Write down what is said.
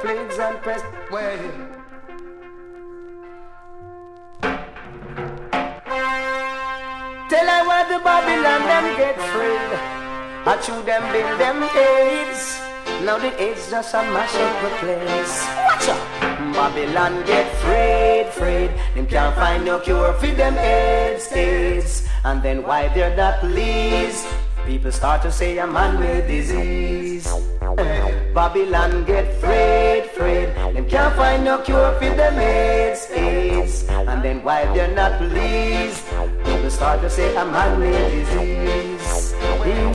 plagues and pest. Well, tell I why the Babylon them get freed. I chew them build them AIDS. Now the AIDS just a mash up the place. Watch out! Babylon get freed. Them can't find no cure for them AIDS. And then why they're not pleased? People start to say a man-made disease. Babylon get freed. Them can't find no cure for them AIDS. And then why they're not pleased? People start to say a man-made disease.